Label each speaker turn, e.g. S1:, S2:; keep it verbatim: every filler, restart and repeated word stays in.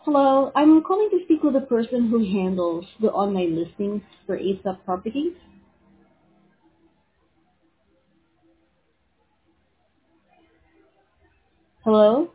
S1: Hello, I'm calling to speak with the person who handles the online listings for A S A P Properties. Hello?